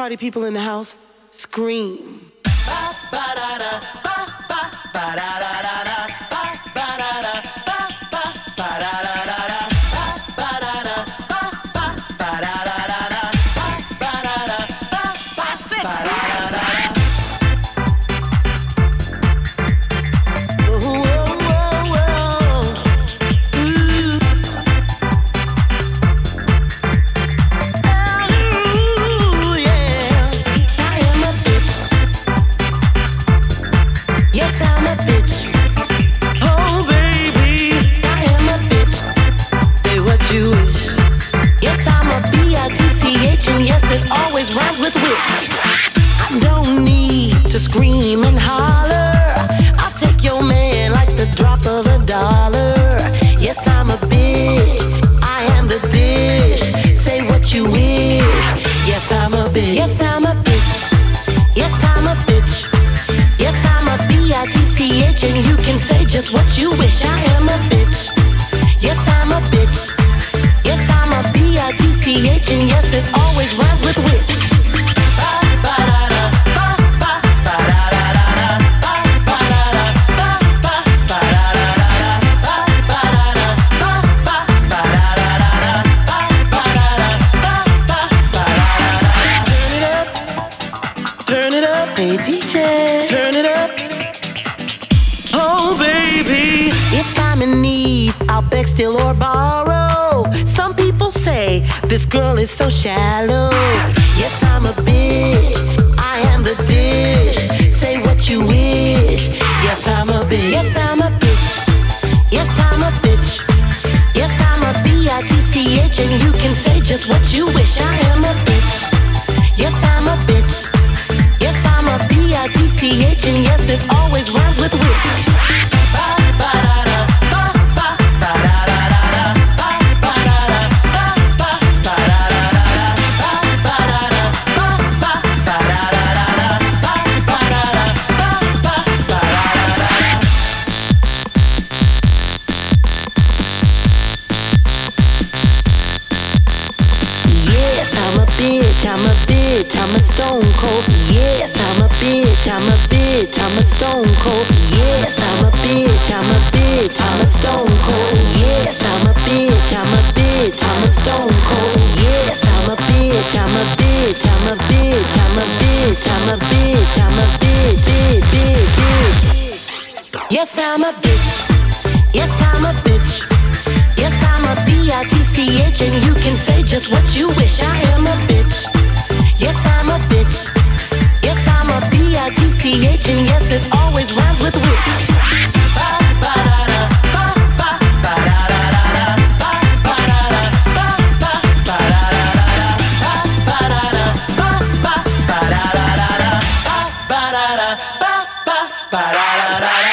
Party people in the house, scream. Just what you wish. I am a bitch. Yes, I'm a bitch. Yes, I'm a bitch, and yes, it always rhymes with witch. Turn it up, hey DJ, turn it up. Oh baby, if I'm in need, I'll beg, steal or borrow. Some people say this girl is so shallow. Yes, I'm a bitch, I am the dish. Say what you wish. Yes, I'm a bitch. Yes, I'm a bitch. Yes, I'm a bitch. Yes, I'm a bitch, and you can say just what you wish. I am a bitch. Yes, I'm a bitch. Yes, I'm a bitch, and yes, it always rhymes with witch. I'm a bitch, I'm a stone cold. Yes, I'm a bitch, I'm a bitch, I'm a stone cold. Yes, I'm a bitch, I'm a bitch, I'm a stone cold. Yes, I'm a bitch, I'm a bitch, I'm a stone cold. Yes, I'm a bitch, I'm a bitch, I'm a bitch, I'm a bitch, I'm a bitch, I'm a bitch. Yes, I'm a bitch. Yes, I'm a bitch. Yes, I'm a bitch, and you can say just what you wish. I am a bitch. Yes, I'm a bitch. Yes, I'm a bitch, and yes, it always rhymes with witch. Ba-da-da-da